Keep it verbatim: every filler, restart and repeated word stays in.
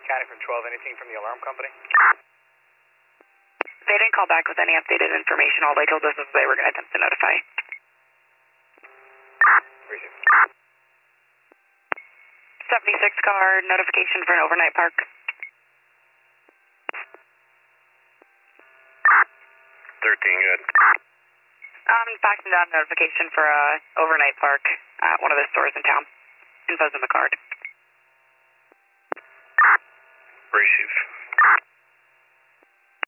County from twelve, anything from the alarm company? They didn't call back with any updated information. All they told us was they were going to attempt to notify. Receive. seventy-six car notification for an overnight park. thirteen, good. Um, faxing down notification for a overnight park at one of the stores in town. Info's in the card. Receive.